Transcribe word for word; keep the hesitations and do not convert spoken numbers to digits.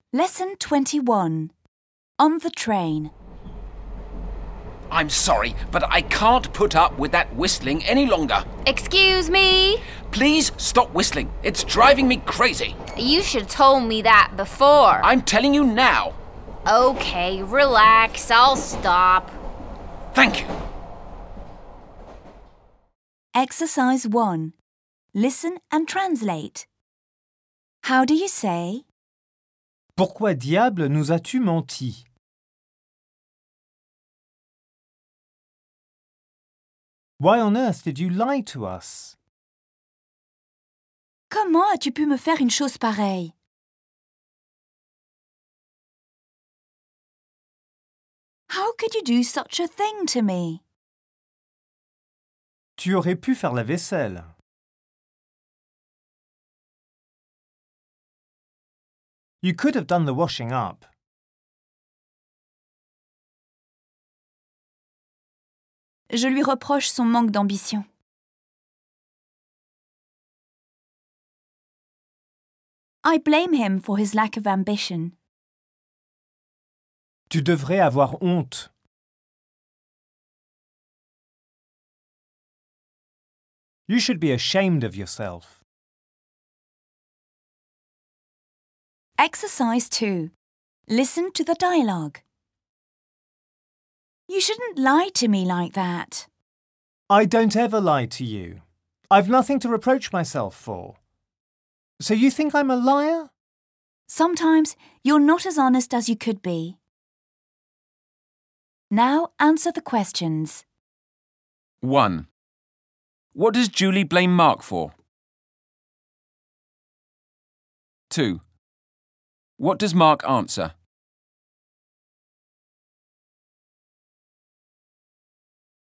Lesson twenty-one. On the train. I'm sorry, but I can't put up with that whistling any longer. Excuse me? Please stop whistling. It's driving me crazy. You should have told me that before. I'm telling you now. Okay, relax. I'll stop. Thank you. Exercise one. Listen and translate. How do you say? Pourquoi diable nous as-tu menti? Why on earth did you lie to us? Comment as-tu pu me faire une chose pareille? How could you do such a thing to me? Tu aurais pu faire la vaisselle. You could have done the washing up. Je lui reproche son manque d'ambition. I blame him for his lack of ambition. Tu devrais avoir honte. You should be ashamed of yourself. Exercise two. Listen to the dialogue. You shouldn't lie to me like that. I don't ever lie to you. I've nothing to reproach myself for. So you think I'm a liar? Sometimes you're not as honest as you could be. Now answer the questions. one. What does Julie blame Mark for? two. What does Mark answer?